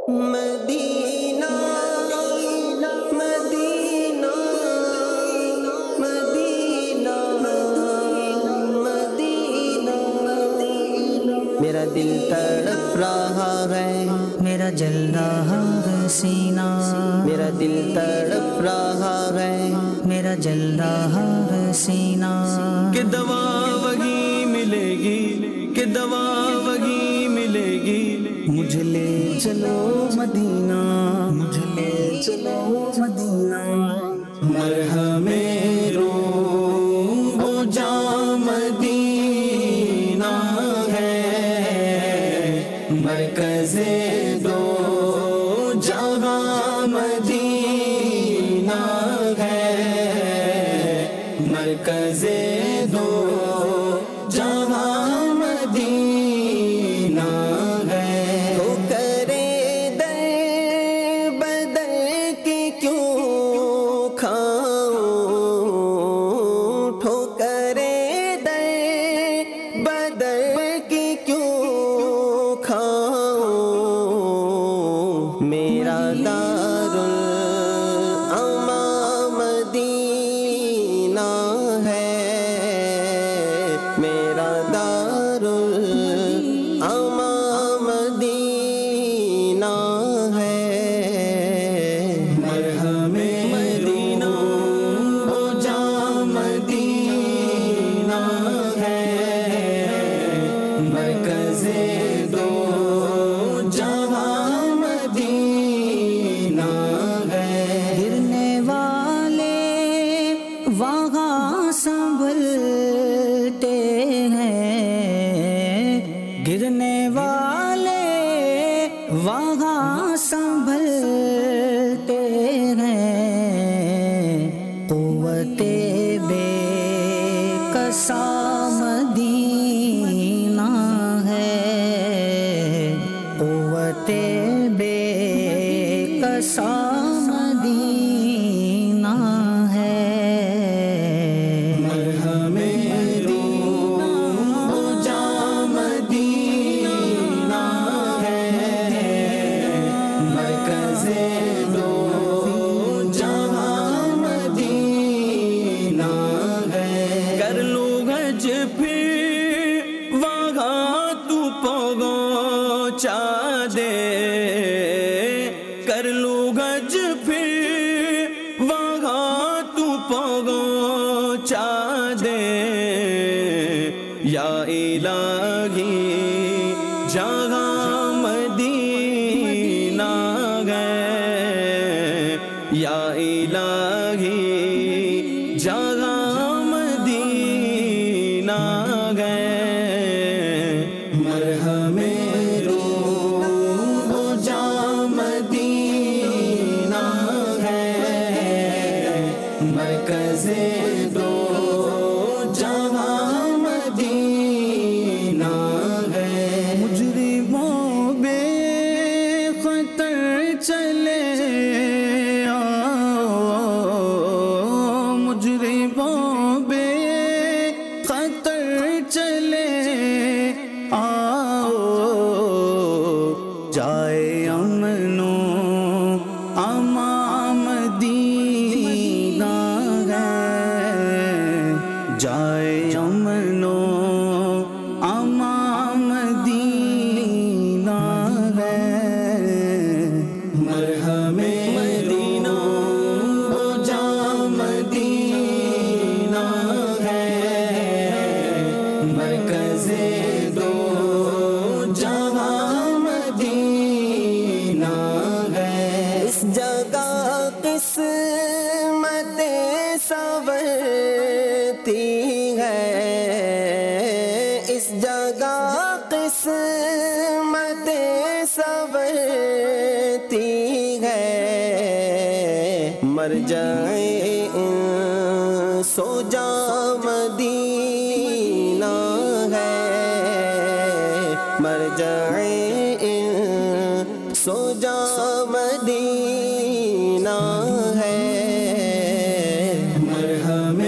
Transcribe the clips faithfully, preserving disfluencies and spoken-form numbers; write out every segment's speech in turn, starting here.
مدینہ مدینہ مدینہ مدینہ میرا دل تڑپ رہا ہے، میرا جل رہا ہے سینہ، میرا دل تڑپ رہا ہے، میرا جل رہا ہے سینہ، کہ دوا وہی ملے گی، کہ دوا وہی ملے گی، مجھے لے چلو مدینہ، مجھے لے چلو مدینہ، مرہم روح و جاں مدینہ ہے، مرکز دو جہاں مدینہ ہے، مرکز دو جہاں مدینہ ہے۔ تو کرے در بدر کے کیوں کھاؤں، ٹھوکرے در بدر کی کیوں کھاؤں، میرا دار الامام مدینہ ہے، میرا دار الامام مدینہ ہے، مرہم مدینہ و جاں مدینہ ہے، مرکز دو جہاں مدینہ ہے۔ گرنے والے وہاں سنبھلتے ہیں، گرنے والے وہاں سنبھلتے ہیں، قوت بے کسا مدینہ ہے، قوت بے کسا مدینہ ہے، مرہم روح و جاں مدینہ ہے، مرکز دو جہاں مدینہ ہے۔ کر لو حج پھر وہاں تو پہنچا دے، کر لو حج پھر وہاں تو پہنچا دے، یا الہی جہاں مدینہ ہے، یا الہی جہاں مدینہ ہے، مرہم روح و جاں مدینہ ہے، مرکز دو جہاں مدینہ ہے۔ مجرموں بے خطر چلے آؤ، مجرموں بے خطر چلے آؤ، جائے امن و امان مدینہ ہے، جائے امن و امان مدینہ ہے، مرہم مدینہ و جاں مدینہ ہے، مرکز دو جہاں مدینہ ہے۔ اس جگہ قسمت سنورتی ہے، اس جگہ قسمت سنورتی ہے، مر جائے ان سو جاں مدینہ ہے، مر جائے ان سو جاں مدینہ ہے، مرہم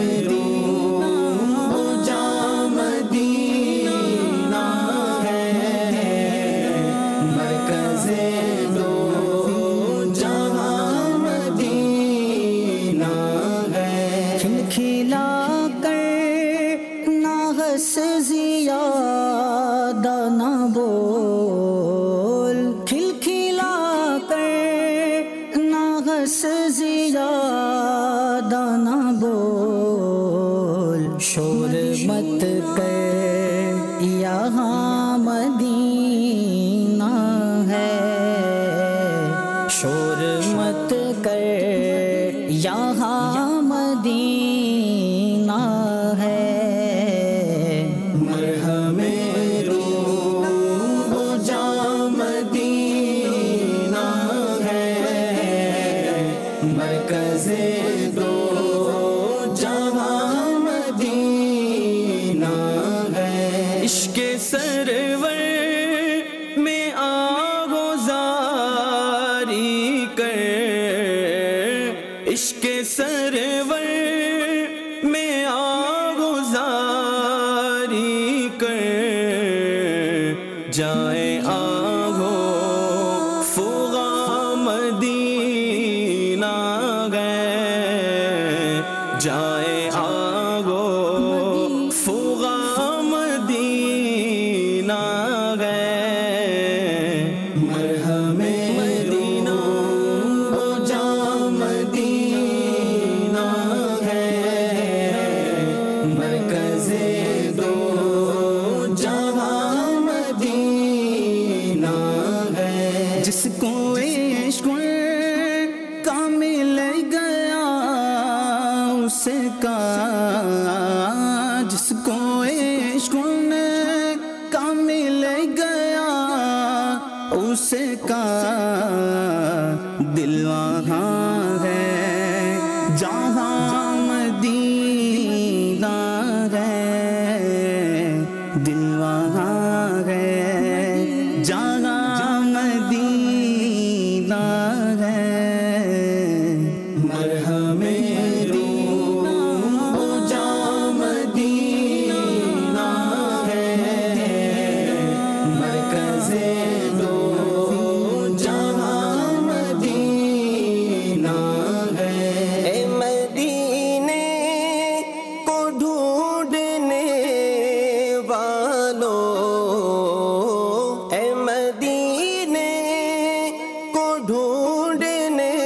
روح و جاں مدینہ ہے، مرکز دو عشق سرور میں آغوزاری کر جائے آگو فغا مدینہ گئے جائے آگو فغا مدینہ گئے مرہم مدینہ ہو جا مدینہ ہے مرکز دو جہاں مدینہ ہے جس کو عشق کا مل گیا اس کا جس کو عشق کا مل گیا اس کا دل وہاں ہے جہاں مدینہ ہے دل وہاں ہے جہاں مدینہ ہے مرہم مدینہ ہو جا مدینہ ہے مرکز دو جہاں مدینہ ہے اے مدینے کو ڈھونڈنے والوں اے مدینے کو ڈھونڈنے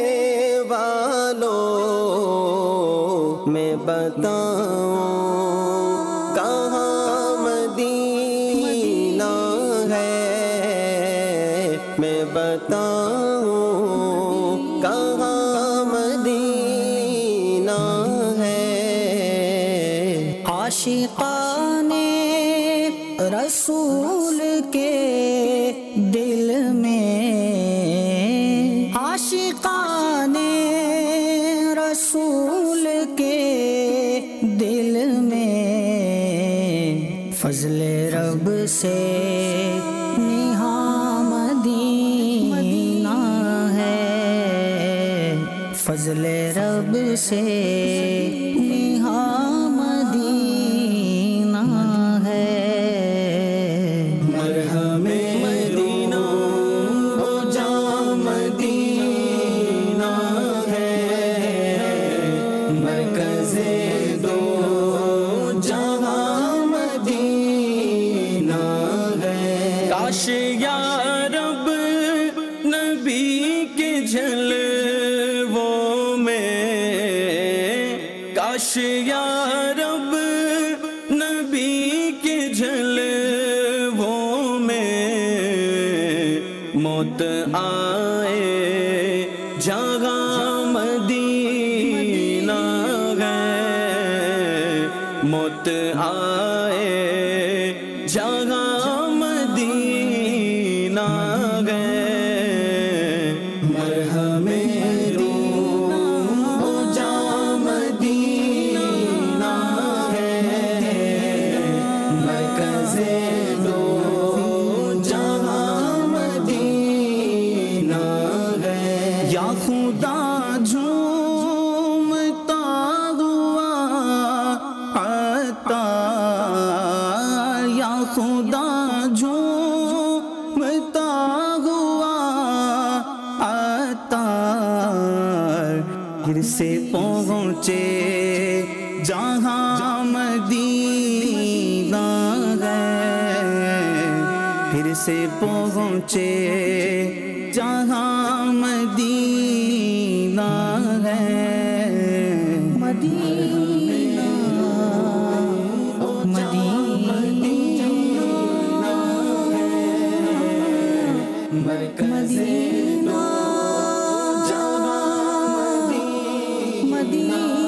والوں میں بتاؤں کہاں مدینہ ہے میں بتاؤں کہاں مدینہ ہے عاشقان رسول کے دل میں عاشقان رسول کے دل میں فضل رب سے نہاں مدینہ ہے فضل رب سے نہاں مدینہ ہے مرہم مدینہ ہو جا مدینہ ہے مرکز دو جہاں مدینہ ہے کاش یا رب نبی کے جلووں میں کاش یا رب نبی کے جلووں میں موت آئے جہاں مدینہ گئے موت آئے جہاں مدینہ گئے مرہم مدینہ ہو جا مدینہ ہے مرکز دو جہاں مدینہ ہے یا خدا جھومتا ہوا عطا یا خدا جھومتا ہوا عطا پھر سے پہنچے جہاں مدینہ ہے پھر سے پہنچے جہاں مدینہ ہے مدینہ مدینہ جہاں مدینہ